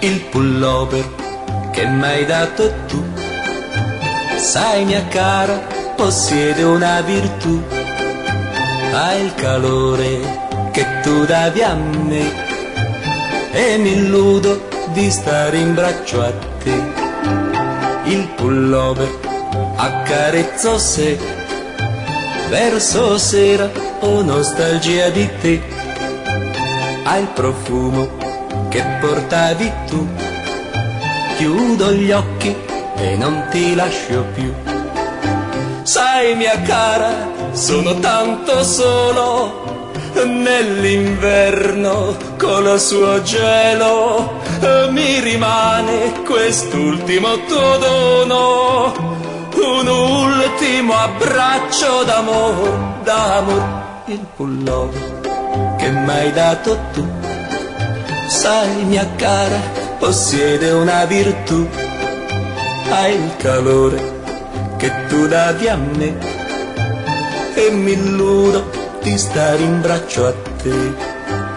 il pullover che m'hai dato tu. Sai mia cara, possiede una virtù, ha il calore che tu davi a me e mi illudo di stare in braccio a te. Il pullover accarezzo se verso sera ho nostalgia di te, ha il profumo che portavi tu, chiudo gli occhi e non ti lascio più. Sai mia cara, sono tanto solo nell'inverno col suo gelo, mi rimane quest'ultimo tuo dono, un ultimo abbraccio d'amor, d'amor. Il pullover che m'hai dato tu, sai mia cara, possiede una virtù, ha il calore che tu davi a me e mi illudo di stare in braccio a te.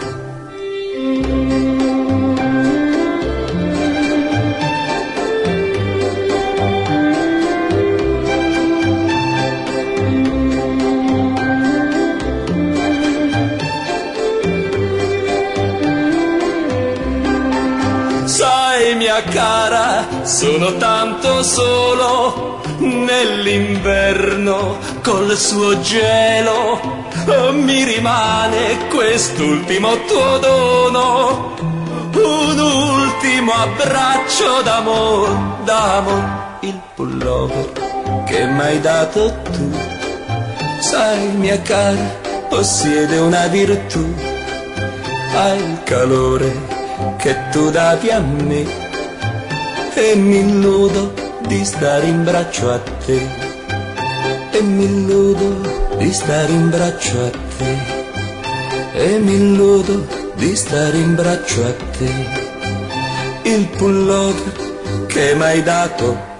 Sai mia cara, sono tanto solo nell'inverno col suo gelo, mi rimane quest'ultimo tuo dono, un ultimo abbraccio d'amor, d'amor. Il pullover che m'hai dato tu, sai mia cara, possiede una virtù, ha il calore che tu davi a me e mi illudo di stare in braccio a te, e mi illudo di stare in braccio a te, e mi illudo di stare in braccio a te. Il pullover che m'hai dato